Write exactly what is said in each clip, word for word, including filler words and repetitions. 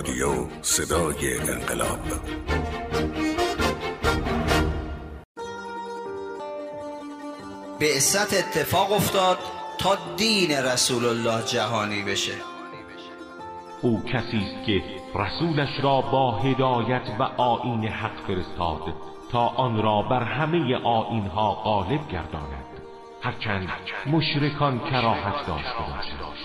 رادیو صدای انقلاب. بعثت اتفاق افتاد تا دین رسول الله جهانی بشه. او کسی است که رسولش را با هدایت و آیین حق فرستاد تا آن را بر همه آیین‌ها غالب گرداند، هرچند مشرکان کراهت داشته باشند.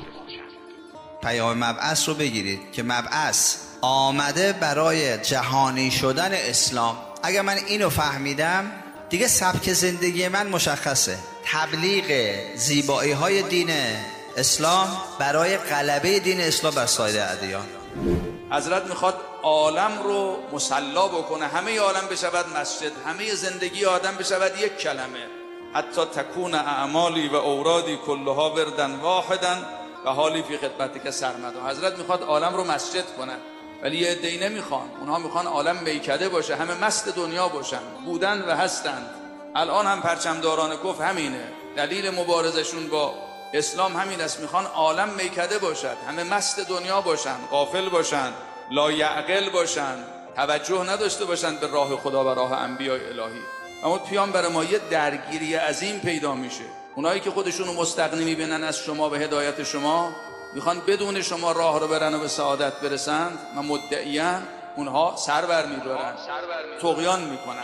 پیام مبعث رو بگیرید که مبعث آمده برای جهانی شدن اسلام. اگر من اینو فهمیدم دیگه سبک زندگی من مشخصه. تبلیغ زیبایی های دین اسلام برای غلبه دین اسلام بر سایر ادیان. حضرت میخواد عالم رو مصلا بکنه، همه عالم بشود مسجد، همه زندگی آدم بشود یک کلمه. حتی تکون اعمالی و اورادی کلها بردن واحدن و حالی فی خدمتی که سرمدا. حضرت میخواد عالم رو مسجد کنه، ولی یه عده‌ای نمیخوان. اونها میخوان عالم میکده باشه، همه مست دنیا باشن، بودن و هستند. الان هم پرچمداران کفر همینه، دلیل مبارزشون با اسلام همین است. میخوان عالم میکده باشد، همه مست دنیا باشن، غافل باشن، لایعقل باشن، توجه نداشته باشن به راه خدا و راه انبیاء الهی. اما پیامبر ما یه درگیری عظیم پیدا میشه. اونایی که خودشونو مستغنی میبینن از شما و هدایت شما، میخوان بدون شما راه رو برن و به سعادت برسند و مدعیان اونها سرور میدارن، طغیان میکنن.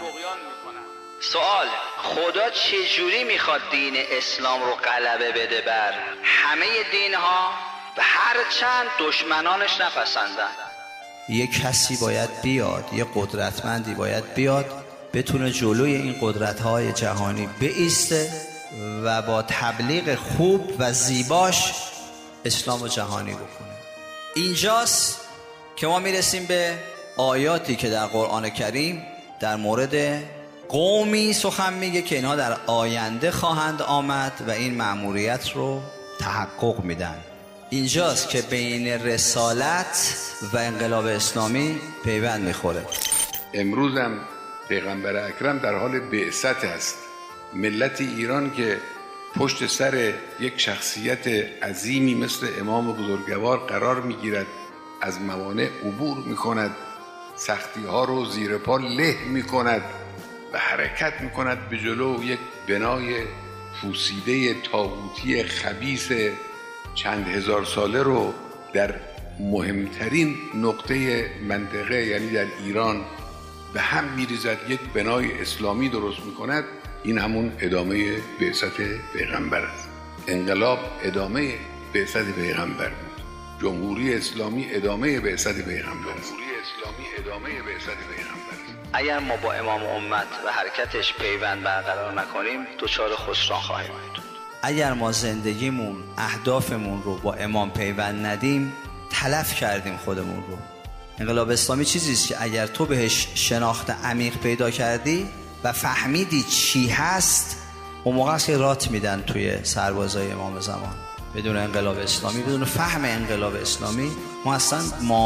سوال: خدا چجوری میخواد دین اسلام رو غلبه بده بر همه دینها و هر چند دشمنانش نپسندن؟ یه کسی باید بیاد، یه قدرتمندی باید بیاد بتونه جلوی این قدرت‌های جهانی بایسته و با تبلیغ خوب و زیباش اسلام رو جهانی بکنه. اینجاست که ما میرسیم به آیاتی که در قرآن کریم در مورد قومی سخن میگه که اینها در آینده خواهند آمد و این مأموریت رو تحقق میدن. اینجاست که بین رسالت و انقلاب اسلامی پیوند میخوره. امروز هم پیغمبر اکرم در حال بعثت است. ملت ایران که پشت سر یک شخصیت عظیمی مثل امام بزرگوار قرار میگیرد، از موانع عبور میکند، سختی ها رو زیر پا له میکند و حرکت میکند به جلو یک بنای پوسیده طاغوتی خبیث چند هزار ساله رو در مهمترین نقطه منطقه یعنی در ایران به هم میریزد، یک بنای اسلامی درست میکند. این همون ادامه بعثت پیغمبر است. انقلاب ادامه بعثت پیغمبر بود. جمهوری اسلامی ادامه بعثت پیغمبر است. جمهوری اسلامی ادامه بعثت پیغمبر است. اگر ما با امام امت و حرکتش پیوند برقرار نکنیم دچار خسران خواهیم بود. اگر ما زندگیمون، اهدافمون رو با امام پیوند ندیم تلف کردیم خودمون رو. انقلاب اسلامی چیزی است که اگر تو بهش شناخت عمیق پیدا کردی و فهمیدی چی هست، اون موقع است که رات میدن توی سربازای امام زمان. بدون انقلاب اسلامی، بدون فهم انقلاب اسلامی ما اصلا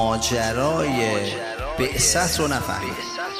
ماجرای بعثت رو نفهمیدیم.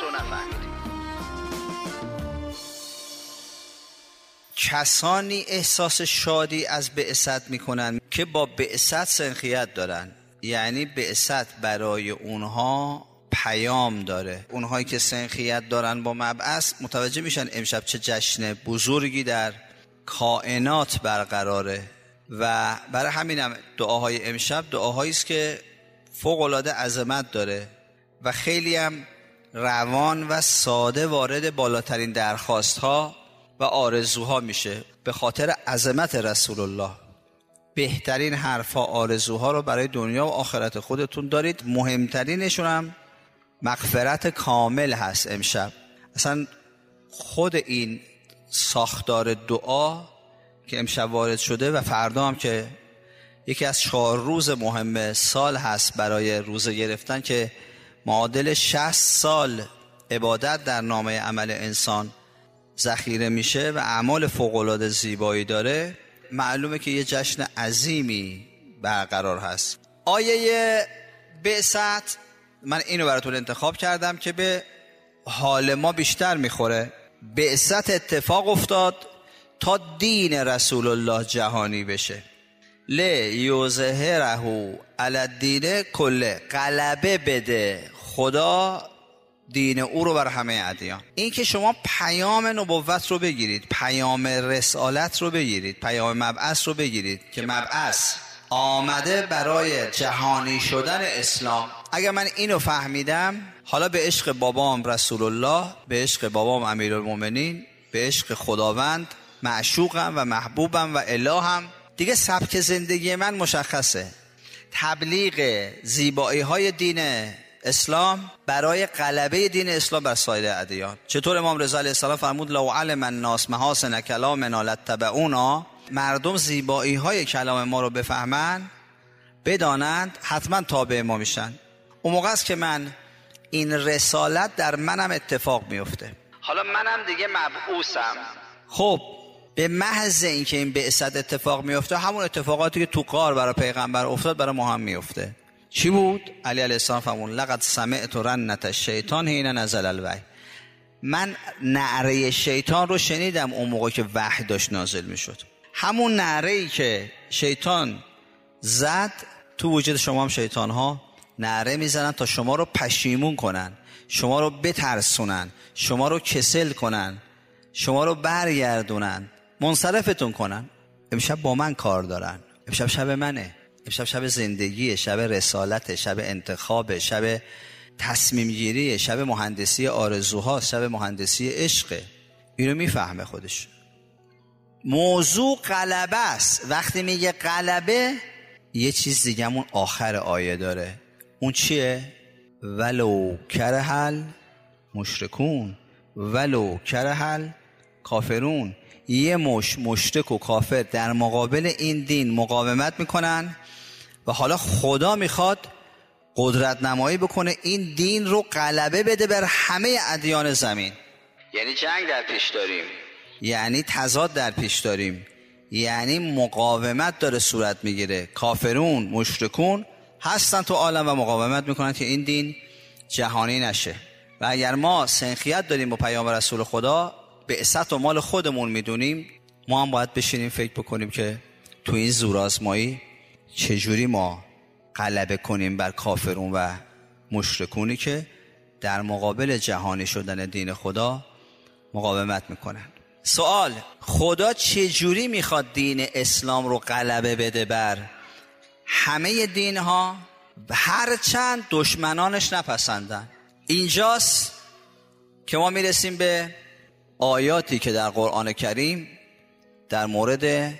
کسانی احساس شادی از بعثت میکنن که با بعثت سنخیت دارن، یعنی بعثت برای اونها پیام داره. اونهایی که سنخیت دارن با مبعث متوجه میشن امشب چه جشن بزرگی در کائنات برقراره و برای همینم دعاهای امشب دعاهایی است که فوق العاده عظمت داره و خیلی هم روان و ساده وارد بالاترین درخواست ها و آرزوها میشه. به خاطر عظمت رسول الله بهترین حرفا، آرزوها رو برای دنیا و آخرت خودتون دارید. مهمترینشون هم مغفرت کامل هست. امشب اصلا خود این ساختار دعا که امشب وارد شده و فردا هم که یکی از چهار روز مهم سال هست برای روزه گرفتن که معادل شصت سال عبادت در نامه عمل انسان ذخیره میشه و اعمال فوق‌العاده زیبایی داره، معلومه که یه جشن عظیمی برقرار هست. آیه بعثت من اینو براتون انتخاب کردم که به حال ما بیشتر میخوره. بعثت اتفاق افتاد تا دین رسول الله جهانی بشه. لیظهره علی الدین کله، غلبه بده خدا دین او رو بر همه ادیان. این که شما پیام نبوت رو بگیرید، پیام رسالت رو بگیرید، پیام مبعث رو بگیرید که مبعث آمده برای جهانی شدن اسلام. اگر من اینو فهمیدم، حالا به عشق بابام رسول الله، به عشق بابام امیرالمومنین، به عشق خداوند معشوقم و محبوبم و الهم، دیگه سبک زندگی من مشخصه. تبلیغ زیبایی های دین اسلام برای غلبه دین اسلام بر سایر ادیان. چطور امام رضا علیه السلام فرمود لو علم الناس محاسن کلامنا لاتبعونا، مردم زیبایی های کلام ما رو بفهمن، بدانند، حتما تابع ما میشن. اون موقع است که من این رسالت در منم اتفاق میفته. حالا منم دیگه مبعوثم. خب به محض اینکه این بعثت اتفاق میفته، همون اتفاقاتی که تو غار برای پیغمبر افتاد برای ما هم میفته. چی بود؟ علی علیه السلام فرمود لقد سمعت رنت الشیطان حین نزل الوحی، من نعره شیطان رو شنیدم اون موقع که وحی داشت نازل میشد. همون نعره‌ای که شیطان زد، تو وجود شما هم شیطان ها نعره میزنن تا شما رو پشیمون کنن، شما رو بترسونن، شما رو کسل کنن، شما رو برگردونن، منصرفتون کنن. امشب با من کار دارن، امشب شب منه، امشب شب زندگیه، شب رسالت، شب انتخاب، شب تصمیم گیری، شب مهندسی آرزوها، شب مهندسی عشق. اینو میفهمه خودش. موضوع غلبه است. وقتی میگه غلبه، یه چیز دیگه همون آخر آیه داره. اون چیه؟ ولو کرهل مشرکون ولو کرهل کافرون. یه مش مشرک و کافر در مقابل این دین مقاومت میکنن و حالا خدا میخواد قدرت نمایی بکنه این دین رو غلبه بده بر همه ادیان زمین. یعنی جنگ در پیش داریم، یعنی تضاد در پیش داریم، یعنی مقاومت داره صورت میگیره. کافرون مشرکون هستن تو عالم و مقاومت میکنن که این دین جهانی نشه. و اگر ما سنخیت داریم با پیام رسول خدا، بعثت و مال خودمون میدونیم، ما هم باید بشینیم فکر بکنیم که تو این زورآزمایی چجوری ما غلبه کنیم بر کافرون و مشرکونی که در مقابل جهانی شدن دین خدا مقاومت میکنن. سوال: خدا چجوری میخواد دین اسلام رو غلبه بده بر همه دین ها هرچند دشمنانش نپسندن؟ اینجاست که ما میرسیم به آیاتی که در قرآن کریم در مورد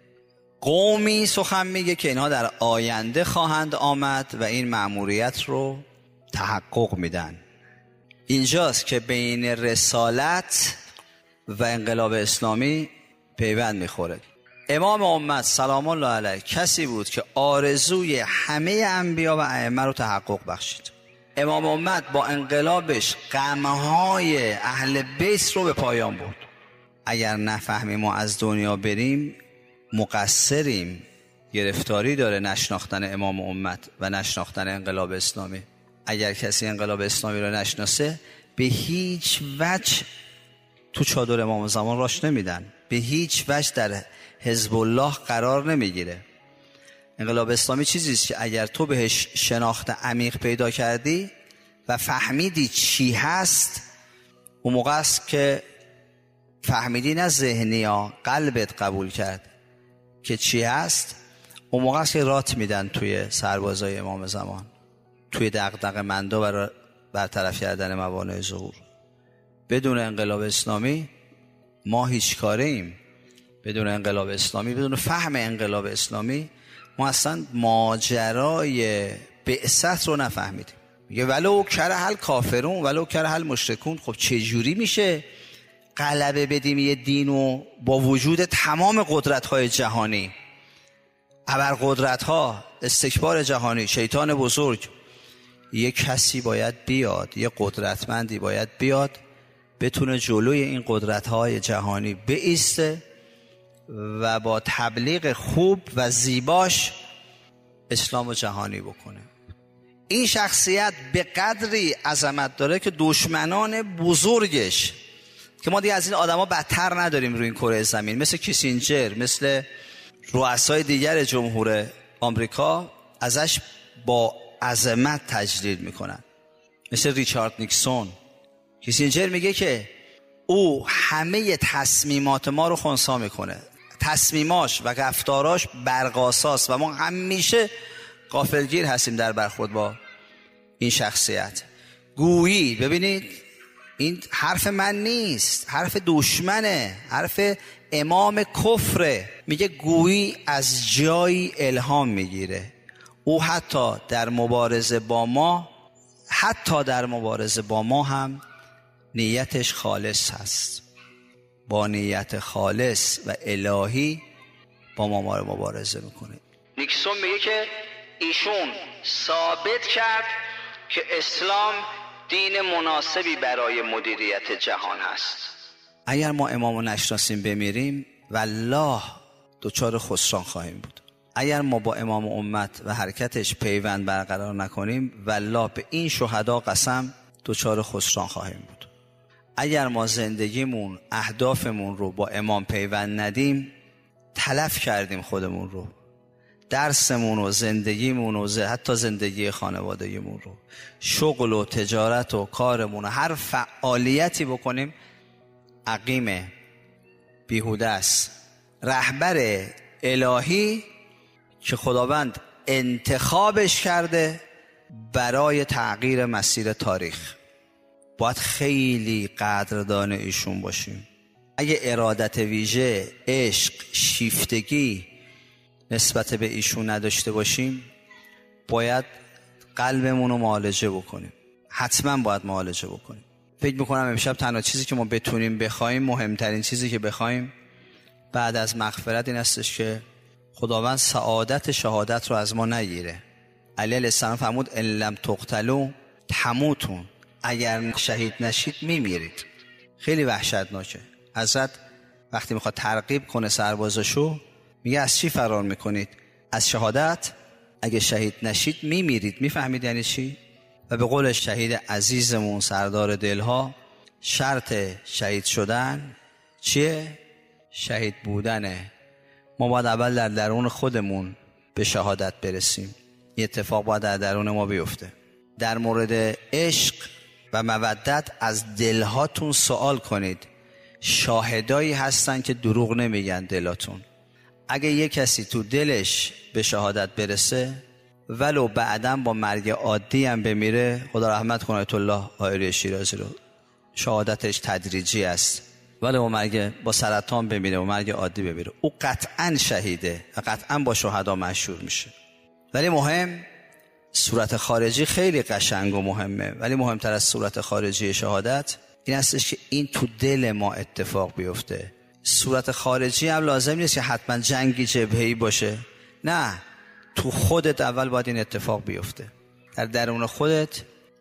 قومی سخن میگه که اینها در آینده خواهند آمد و این مأموریت رو تحقق میدن. اینجاست که بین رسالت و انقلاب اسلامی پیوند میخوره. امام امت سلام الله علیه کسی بود که آرزوی همه انبیا و ائمه رو تحقق بخشید. امام امت با انقلابش غمهای اهل بیت رو به پایان برد. اگر نفهمیم ما از دنیا بریم مقصریم. گرفتاری داره نشناختن امام امت و نشناختن انقلاب اسلامی. اگر کسی انقلاب اسلامی رو نشناسه به هیچ وجه تو چادر امام زمان راش نمیدن، به هیچ وجه در حزب الله قرار نمیگیره. انقلاب اسلامی چیزیست که اگر تو بهش شناخت عمیق پیدا کردی و فهمیدی چی هست، اون موقع است که فهمیدی، نه ذهنی ها، قلبت قبول کرد که چی هست. اون موقع است که رات میدن توی سربازای امام زمان، توی دغدغه مندا برای برطرف کردن موانع ظهور. بدون انقلاب اسلامی ما هیچ کاره ایم. بدون انقلاب اسلامی، بدون فهم انقلاب اسلامی ما اصلا ماجرای بعثت رو نفهمیدیم. میگه ولو کرهل کافرون ولو کرهل مشرکون. خب چه جوری میشه غلبه بدیم یه دینو با وجود تمام قدرت‌های جهانی، ابرقدرت‌ها، استکبار جهانی، شیطان بزرگ؟ یه کسی باید بیاد، یه قدرتمندی باید بیاد بتونه جلوی این قدرت‌های جهانی بایسته و با تبلیغ خوب و زیباش اسلام و جهانی بکنه. این شخصیت به قدری عظمت داره که دشمنان بزرگش، که ما دیگه از این آدما بدتر نداریم روی این کره زمین، مثل کیسینجر، مثل رؤسای دیگر جمهور آمریکا ازش با عظمت تجلیل میکنن، مثل ریچارد نیکسون. کیسینجر میگه که او همه تصمیمات ما رو خنثی میکنه، تصمیماش و رفتاراش برق‌آساست و ما همیشه غافلگیر هستیم در برخورد با این شخصیت. گویی ببینید این حرف من نیست، حرف دشمنه، حرف امام کفره. میگه گویی از جایی الهام میگیره. او حتی در مبارزه با ما حتی در مبارزه با ما هم نیتش خالص هست، با نیت خالص و الهی با ما ما رو مبارزه میکنه. نیکسون میگه که ایشون ثابت کرد که اسلام دین مناسبی برای مدیریت جهان هست. اگر ما امامو نشناسیم بمیریم والله دچار خسران خواهیم بود. اگر ما با امام امت و حرکتش پیوند برقرار نکنیم والله به این شهدا قسم دچار خسران خواهیم بود. اگر ما زندگیمون اهدافمون رو با امام پیوند ندیم تلف کردیم خودمون رو، درسمون و زندگیمون و حتی زندگی خانوادگیمون رو، شغل و تجارت و کارمون و هر فعالیتی بکنیم عقیمه، بیهوده است. رهبر الهی که خداوند انتخابش کرده برای تغییر مسیر تاریخ، باید خیلی قدردان ایشون باشیم. اگه ارادت ویژه، عشق، شیفتگی نسبت به ایشون نداشته باشیم باید قلبمون رو معالجه بکنیم، حتما باید معالجه بکنیم. فکر میکنم امشب تنها چیزی که ما بتونیم بخوایم، مهمترین چیزی که بخوایم بعد از مغفرت این هستش که خداوند سعادت شهادت رو از ما نگیره. علی علیه السلام فرمود ان لم تقتلوا تموتون، اگر شهید نشید میمیرید. خیلی وحشتناکه. حضرت وقتی میخواد ترغیب کنه سربازاشو میگه از چی فرار میکنید؟ از شهادت. اگه شهید نشید میمیرید. میفهمید یعنی چی؟ و به قول شهید عزیزمون سردار دلها، شرط شهید شدن چیه؟ شهید بودنه. ما باید اول در درون خودمون به شهادت برسیم. این اتفاق باید در درون ما بیفته. در مورد عشق و مودت از دلهاتون سوال کنید. شاهدایی هستن که دروغ نمیگن دلاتون. اگه یک کسی تو دلش به شهادت برسه ولو بعداً با مرگ عادی هم بمیره، خدا رحمت کنه آیت الله حائری شیرازی رو، شهادتش تدریجی است، ولی با مرگ با سرطان بمیره و مرگ عادی بمیره او قطعاً شهیده و قطعاً با شهدا مشهور میشه. ولی مهم صورت خارجی خیلی قشنگ و مهمه، ولی مهمتر از صورت خارجی شهادت این هستش که این تو دل ما اتفاق بیفته. صورت خارجی هم لازم نیست که حتما جنگی جبهه‌ای باشه، نه، تو خودت اول باید این اتفاق بیفته. در درون خودت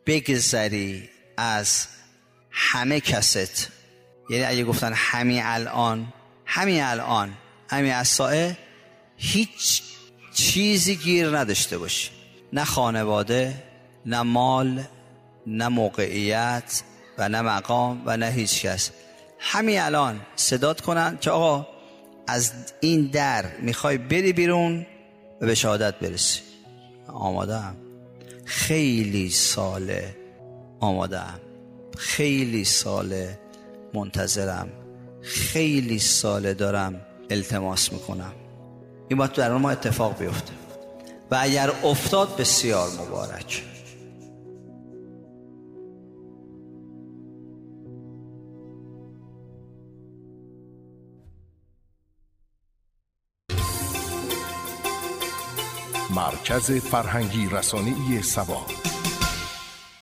بگذری از همه کست، یعنی اگه گفتن همین الان همین الان همین الساعه هیچ چیزی گیر نداشته باشی، نه خانواده، نه مال، نه موقعیت و نه مقام و نه هیچ کس. همین الان صدات کنن که آقا از این در میخوای بری بیرون و به شهادت برسی. آماده هم، خیلی ساله آماده هم، خیلی ساله منتظرم، خیلی ساله دارم التماس میکنم. این باید در ما اتفاق بیفته و اگر افتاد بسیار مبارک. مرکز فرهنگی رسانه‌ای سبا.